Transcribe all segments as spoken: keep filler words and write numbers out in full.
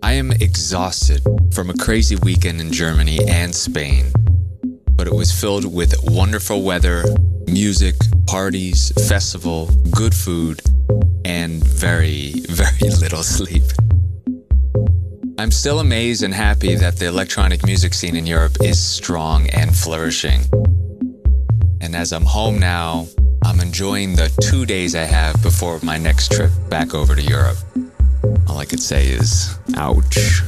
I am exhausted from a crazy weekend in Germany and Spain, but it was filled with wonderful weather, music, parties, festival, good food, and very, very little sleep. I'm still amazed and happy that the electronic music scene in Europe is strong and flourishing. And as I'm home now, I'm enjoying the two days I have before my next trip back over to Europe. All I could say is, ouch.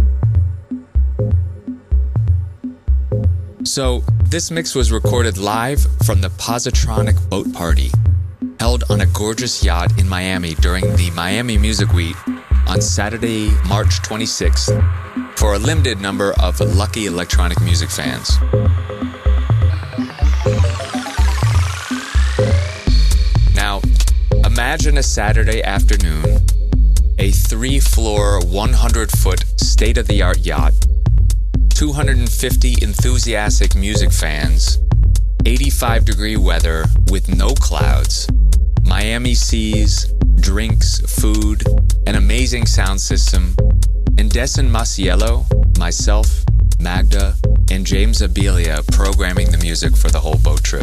So, this mix was recorded live from the Positronic Boat Party, held on a gorgeous yacht in Miami during the Miami Music Week on Saturday, March twenty-sixth, for a limited number of lucky electronic music fans. Now, imagine a Saturday afternoon, a three-floor, one hundred foot state-of-the-art yacht, two hundred fifty enthusiastic music fans, eighty-five degree weather with no clouds, Miami seas, drinks, food, an amazing sound system, and Dessen Masiello, myself, Magda, and James Abelia programming the music for the whole boat trip.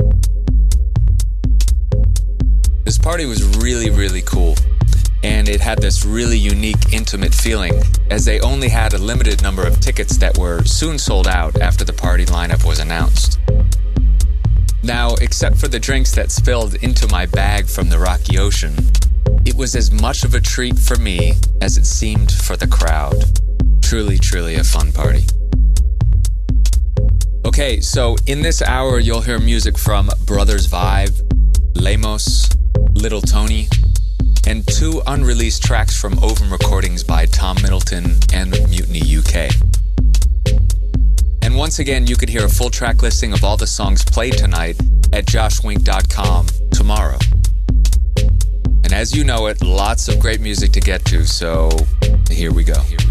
This party was really, really cool, and it had this really unique, intimate feeling, as they only had a limited number of tickets that were soon sold out after the party lineup was announced. Now, except for the drinks that spilled into my bag from the rocky ocean, it was as much of a treat for me as it seemed for the crowd. Truly, truly a fun party. Okay, so in this hour, you'll hear music from Brothers Vibe, Lemos, Little Tony, and two unreleased tracks from Ovum Recordings by Tom Middleton and Mutiny U K. And once again, you could hear a full track listing of all the songs played tonight at josh wink dot com tomorrow. And as you know it, lots of great music to get to, so here we go. Here we go.